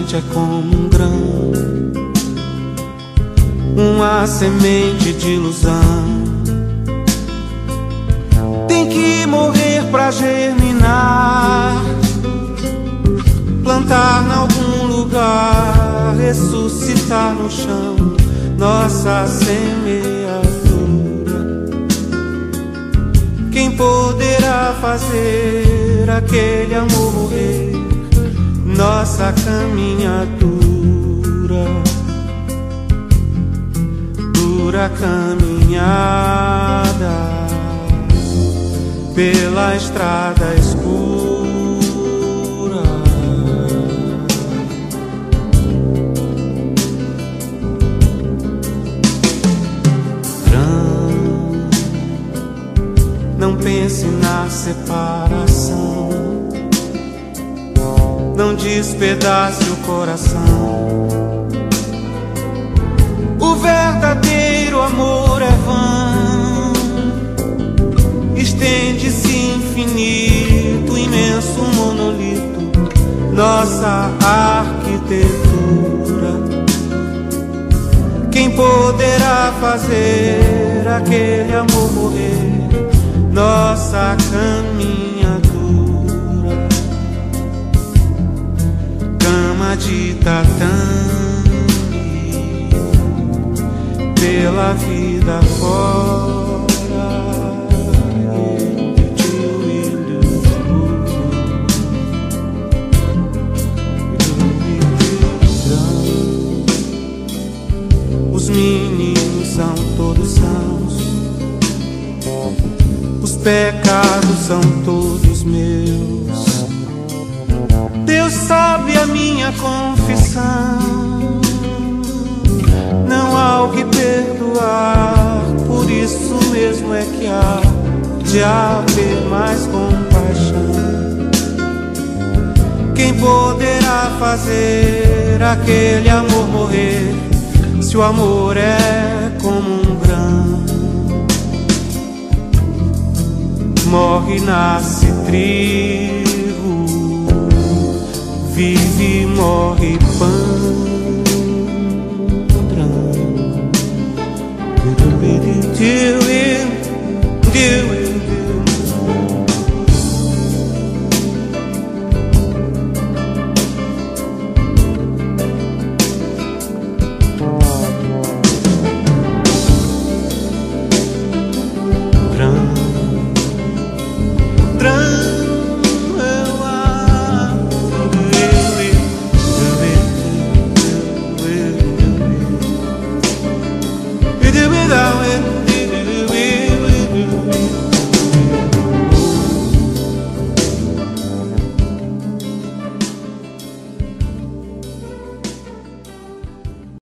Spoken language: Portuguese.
gente é como um grão, uma semente de ilusão. Tem que morrer pra germinar, plantar em algum lugar, ressuscitar no chão nossa semeadura. Quem poderá fazer aquele amor morrer? Nossa caminhadura, dura caminhada pela estrada escura. Não pense na separação, não despedace o coração. O verdadeiro amor é vão, estende-se infinito, imenso monolito, nossa arquitetura. Quem poderá fazer aquele amor morrer? Nossa caminhadura, cama de tatame, pela vida fora. Os meninos são todos sãos, os pecados são todos meus. Deus sabe a minha confissão, não há o que perdoar. Por isso mesmo é que há de haver mais compaixão. Quem poderá fazer aquele amor morrer, se o amor é como um grão? Morre, nasce trigo, vive, morre pão.